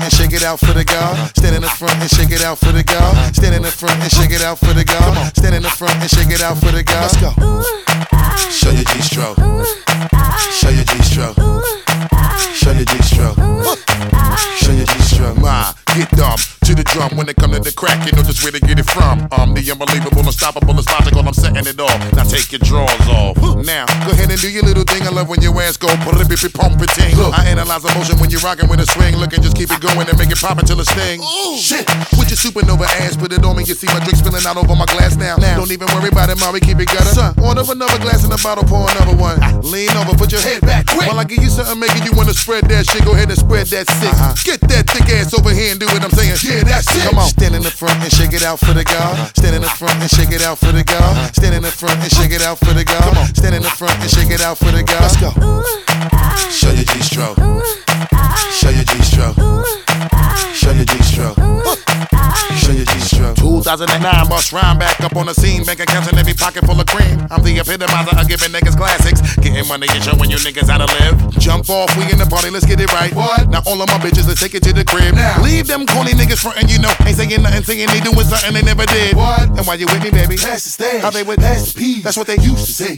and shake it out for the girl. Stand in the front and shake it out for the girl. Stand in the front and shake it out for the girl. Stand in the front and shake it out for the girl. Let's go. Show your G-stroke. Show your G-stroke. Show your G-stroke. Show your G-stroke. Get dumb to the drum when it come to the crack. You know just where to get it from. The unbelievable, unstoppable, it's logical. I'm setting it off. Now take your drawers off. Now go ahead and do your little thing. I love when your ass go pump it ting. I analyze emotion when you're rocking with a swing. Look and just keep it going and make it pop until it sting. Shit, with your supernova ass, put it on me. You see my drink spilling out over my glass now. Don't even worry about it, mommy. Keep it gutter. Son, order another glass in the bottle, pour another one. Lean over, put your head back quick. While I give you something making you wanna spread that shit, go ahead and spread that sick. Get that thick ass over here and do what I'm saying. Yeah, that's it. Come on. Stand in the front and shake it out for the girl. Stand in the front and shake it out for the girl. Stand in the front and shake it out for the girl. Stand in the front and shake it out for the girl. Let's go. Show your G-stroke. Show your G-stroke. Show your G-stroke. Show your G-stroke. 2009 bust rhyme back up on the scene. Bank accounts in every pocket full of cream. I'm the epitomizer of giving niggas classics. Getting money and showing you niggas how to live. Jump off, we in the party, let's get it right. What? Now all of my bitches, let's take it to the crib. Now. Leave them corny niggas frontin', you know. Ain't saying nothing, saying they doing something they never did. What? And while you with me, baby, pass the stage. How they would pass the peas. That's what they used to say.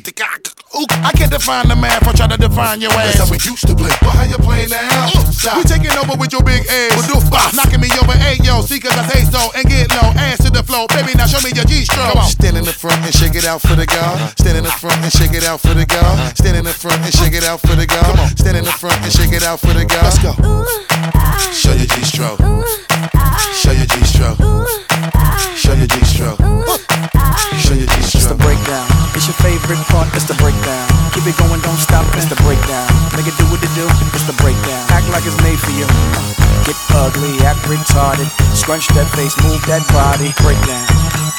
I can't define the math, I try to define your ass. That's how we used to play. But how you play now? We taking over with your big ass. Knocking me over, hey yo, see cause I say so. And get low, ass to the floor. Baby, now show me your G-stroke. Come on. Stand in the front and shake it out for the girl. Stand in the front and shake it out for the girl. Stand in the front and shake it out for the girl. Stand in the front and shake it out for the girl. Let's go. Show your G-stroke. Show your G-stroke. Show your G-stroke. Show your G-stroke. It's the breakdown. It's your favorite part. It's the breakdown. Keep it going, don't stop. It's the breakdown. Make it do what it do. It's the breakdown. Act like it's made for you. Get ugly, act retarded. Scrunch that face, move that body. Breakdown.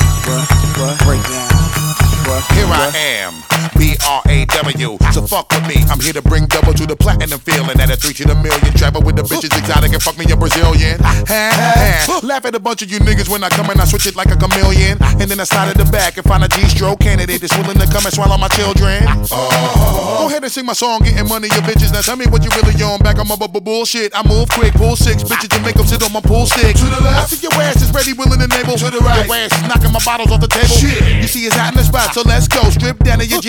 What? Breakdown. Here I am, B-R-A-W. So fuck with me, I'm here to bring double to the platinum feeling. At a 3 to the million, travel with the bitches exotic and fuck me a Brazilian. Laugh at a bunch of you niggas when I come and I switch it like a chameleon. And then I slide at the back and find a G-stroke candidate that's willing to come and swallow my children. Go ahead and sing my song, getting money, your bitches. Now tell me what you really on. Back on my bullshit. I move quick, pull 6 bitches and make them sit on my pool stick. To the left, I see your ass is ready, willing, and able. To the right, your ass is knocking my bottles off the table. Shit. You see it's hot in the spot, so let's go. Strip down to your G.